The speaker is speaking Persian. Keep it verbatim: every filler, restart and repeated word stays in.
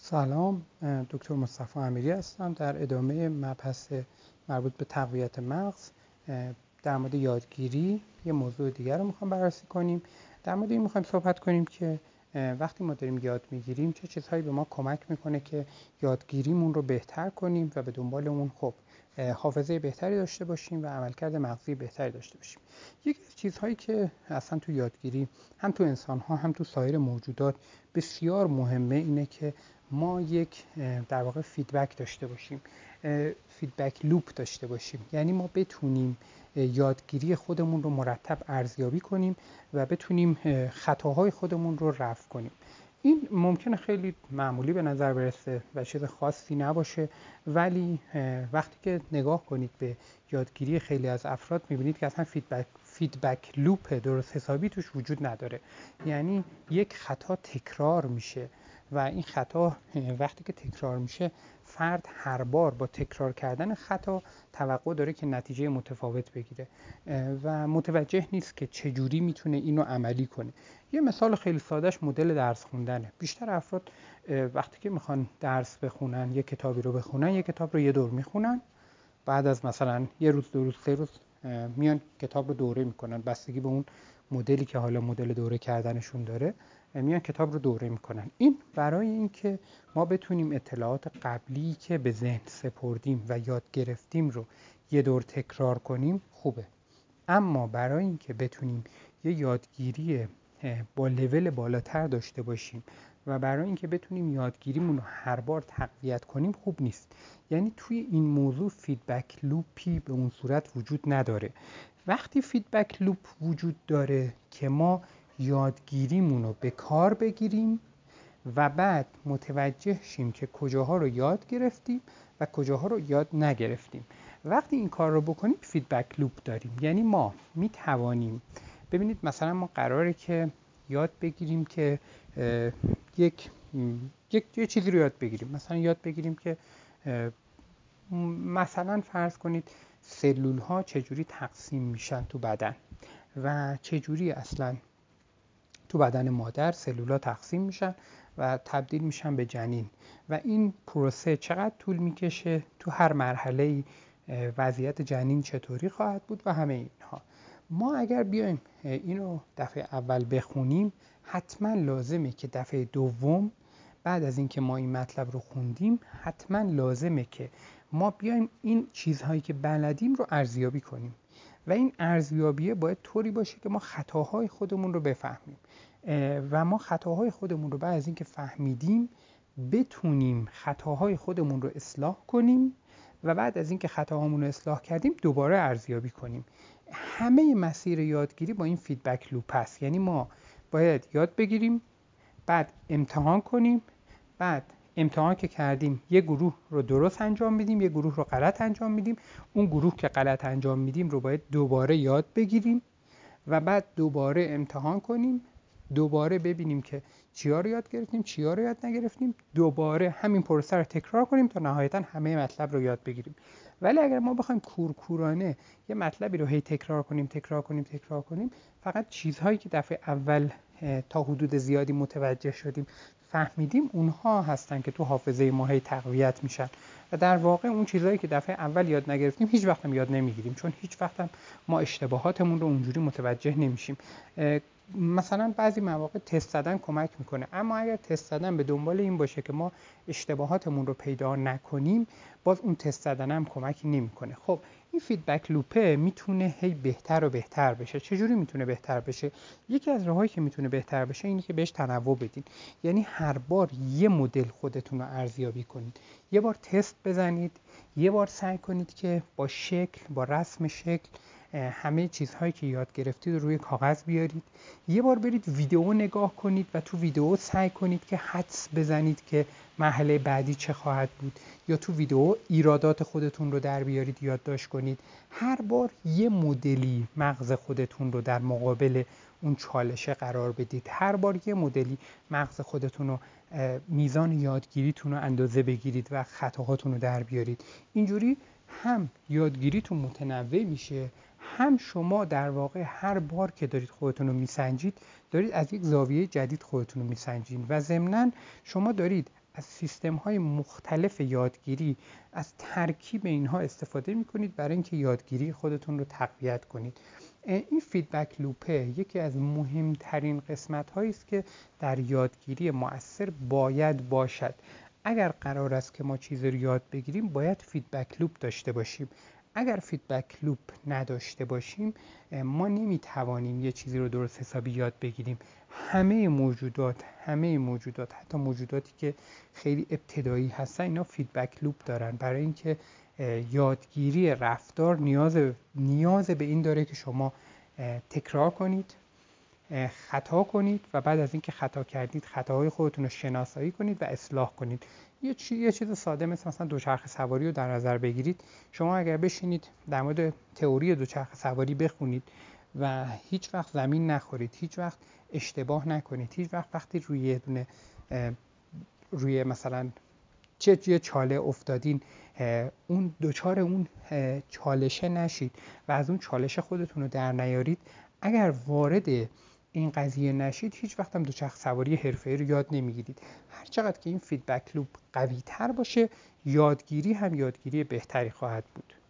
سلام، دکتر مصطفی امیری هستم. در ادامه مبحث مربوط به تقویت مغز در مورد یادگیری یه موضوع دیگر رو میخوام بررسی کنیم. در مورد این میخوایم صحبت کنیم که وقتی ما داریم یاد میگیریم چه چیزهایی به ما کمک میکنه که یادگیریمون رو بهتر کنیم و به دنبال اون خب حافظه بهتری داشته باشیم و عملکرد مغزی بهتری داشته باشیم. یکی از چیزهایی که اصلا تو یادگیری هم تو انسان‌ها هم تو سایر موجودات بسیار مهمه اینه که ما یک در واقع فیدبک داشته باشیم، فیدبک لوپ داشته باشیم. یعنی ما بتونیم یادگیری خودمون رو مرتب ارزیابی کنیم و بتونیم خطاهای خودمون رو رفع کنیم. این ممکنه خیلی معمولی به نظر برسه و چیز خاصی نباشه، ولی وقتی که نگاه کنید به یادگیری خیلی از افراد میبینید که اصلا فیدبک فیدبک لوپ درست حسابی توش وجود نداره. یعنی یک خطا تکرار میشه و این خطا وقتی که تکرار میشه فرد هر بار با تکرار کردن خطا توقع داره که نتیجه متفاوت بگیره و متوجه نیست که چجوری میتونه اینو عملی کنه. یه مثال خیلی سادهش مدل درس خوندنه. بیشتر افراد وقتی که میخوان درس بخونن، یه کتابی رو بخونن، یه کتاب رو یه دور میخونن، بعد از مثلا یه روز دو روز سه روز میان کتاب رو دوره میکنن، بستگی به اون مدلی که حالا مدل دوره کردنشون داره میان کتاب رو دوره میکنن. این برای اینکه ما بتونیم اطلاعات قبلی که به ذهن سپردیم و یاد گرفتیم رو یه دور تکرار کنیم خوبه، اما برای اینکه بتونیم یه یادگیری با لول بالاتر داشته باشیم و برای اینکه بتونیم یادگیریمون رو هر بار تقویت کنیم خوب نیست. یعنی توی این موضوع فیدبک لوپی به اون صورت وجود نداره. وقتی فیدبک لوپ وجود داره که ما یادگیریمون رو به کار بگیریم و بعد متوجه شیم که کجاها رو یاد گرفتیم و کجاها رو یاد نگرفتیم. وقتی این کار رو بکنیم فیدبک لوپ داریم. یعنی ما می توانیم ببینید مثلا ما قراره که یاد بگیریم که یک یک یه چیزی رو یاد بگیریم. مثلا یاد بگیریم که مثلا فرض کنید سلول ها چجوری تقسیم میشن تو بدن و چجوری اصلا تو بدن مادر سلول ها تقسیم میشن و تبدیل میشن به جنین و این پروسه چقدر طول میکشه، تو هر مرحله وضعیت جنین چطوری خواهد بود و همه اینها. ما اگر بیایم اینو دفعه اول بخونیم حتما لازمه که دفعه دوم بعد از اینکه ما این مطلب رو خوندیم حتما لازمه که ما بیایم این چیزهایی که بلدیم رو ارزیابی کنیم و این ارزیابیه باید طوری باشه که ما خطاهای خودمون رو بفهمیم و ما خطاهای خودمون رو بعد از اینکه فهمیدیم بتونیم خطاهای خودمون رو اصلاح کنیم و بعد از اینکه خطاهامون رو اصلاح کردیم دوباره ارزیابی کنیم. همه مسیر یادگیری با این فیدبک لوپ است. یعنی ما باید یاد بگیریم، بعد امتحان کنیم، بعد امتحان که کردیم یه گروه رو درست انجام میدیم، یه گروه رو غلط انجام میدیم، اون گروه که غلط انجام میدیم رو باید دوباره یاد بگیریم و بعد دوباره امتحان کنیم، دوباره ببینیم که چیا رو یاد گرفتیم چیا رو یاد نگرفتیم، دوباره همین پروسه رو تکرار کنیم تا نهایتا همه مطلب رو یاد بگیریم. ولی اگر ما بخوایم کورکورانه یه مطلبی رو هی تکرار کنیم تکرار کنیم تکرار کنیم فقط چیزهایی که دفعه اول تا حدود زیادی متوجه شدیم فهمیدیم اونها هستن که تو حافظه ما هی تقویت میشن و در واقع اون چیزهایی که دفعه اول یاد نگرفتیم هیچ وقت هم یاد نمیگیریم، چون هیچ وقت هم ما اشتباهاتمون رو اونجوری متوجه نمیشیم. مثلا بعضی مواقع تست زدن کمک میکنه، اما اگر تست زدن به دنبال این باشه که ما اشتباهاتمون رو پیدا نکنیم باز اون تست زدن هم کمکی نمیکنه. خب این فیدبک لوپه میتونه هی بهتر و بهتر بشه. چجوری میتونه بهتر بشه؟ یکی از راهایی که میتونه بهتر بشه اینه که بهش تنوع بدین. یعنی هر بار یه مدل خودتون رو ارزیابی کنید، یه بار تست بزنید، یه بار سعی کنید که با شکل با رسم شکل همه چیزهایی که یاد گرفتید رو روی کاغذ بیارید، یه بار برید ویدیو نگاه کنید و تو ویدیو سعی کنید که حدس بزنید که مرحله بعدی چه خواهد بود، یا تو ویدیو ایرادات خودتون رو در بیارید یادداشت کنید. هر بار یه مدلی مغز خودتون رو در مقابل اون چالشه قرار بدید، هر بار یه مدلی مغز خودتون رو میزان یادگیریتون رو اندازه بگیرید و خطاهاتون رو در بیارید. اینجوری هم یادگیریتون متنوع میشه، هم شما در واقع هر بار که دارید خودتون رو میسنجید دارید از یک زاویه جدید خودتون رو میسنجید و ضمناً شما دارید از سیستم های مختلف یادگیری، از ترکیب اینها استفاده میکنید برای اینکه یادگیری خودتون رو تقویت کنید. این فیدبک لوپه یکی از مهمترین قسمت هایی است که در یادگیری مؤثر باید باشد. اگر قرار است که ما چیزی رو یاد بگیریم باید فیدبک لوپ داشته باشیم. اگر فیدبک لوپ نداشته باشیم ما نمیتوانیم یه چیزی رو درست حسابی یاد بگیریم. همه موجودات همه موجودات حتی موجوداتی که خیلی ابتدایی هستن اینا فیدبک لوپ دارن، برای اینکه یادگیری رفتار نیاز نیاز به این داره که شما تکرار کنید، خطا کنید و بعد از اینکه خطا کردید خطاهای خودتون رو شناسایی کنید و اصلاح کنید. یه چی یه چیز ساده مثل مثلا دوچرخه سواری رو در نظر بگیرید. شما اگر بشینید در مورد تئوری دوچرخه سواری بخونید و هیچ وقت زمین نخورید، هیچ وقت اشتباه نکنید، هیچ وقت وقتی روی یه دونه روی مثلا چه یه چاله افتادین اون دوچار اون چالشه نشید و از اون چالشه خودتون رو در نیارید، اگر وارد این قضیه نشید هیچ وقت هم دوچرخه سواری حرفه‌ای رو یاد نمیگیرید. هر چقدر که این فیدبک لوپ قوی تر باشه یادگیری هم یادگیری بهتری خواهد بود.